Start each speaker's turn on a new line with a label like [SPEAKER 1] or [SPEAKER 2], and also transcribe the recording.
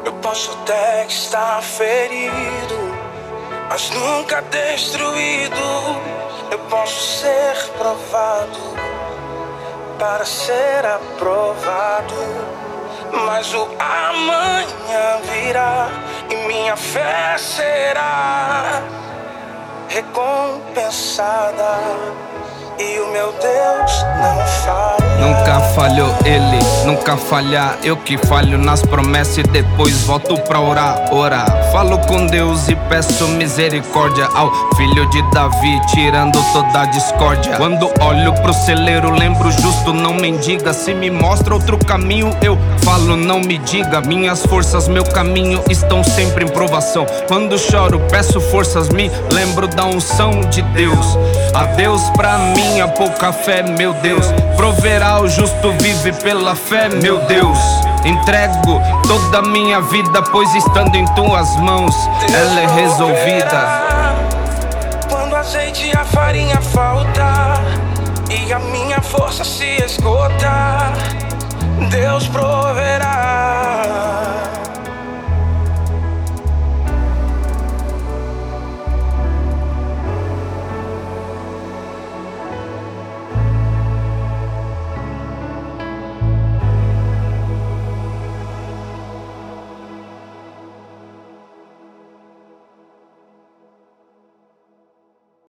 [SPEAKER 1] Eu posso até estar ferido, mas nunca destruído. Eu posso ser provado para ser aprovado, mas o amanhã virá e minha fé será recompensada. E o meu Deus não falha.
[SPEAKER 2] Nunca falhou ele, nunca falhar. Eu que falho nas promessas e depois volto pra orar. Falo com Deus e peço misericórdia ao filho de Davi, tirando toda a discórdia. Quando olho pro celeiro, lembro justo, não mendiga. Se me mostra outro caminho, eu falo, não me diga. Minhas forças, meu caminho estão sempre em provação. Quando choro, peço forças, me lembro da unção de Deus. Adeus pra minha pouca fé, meu Deus. Proverá o justo, vive pela fé, meu Deus. Entrego toda a minha vida, pois estando em tuas mãos, ela é resolvida.
[SPEAKER 1] Quando o azeite e a farinha faltar,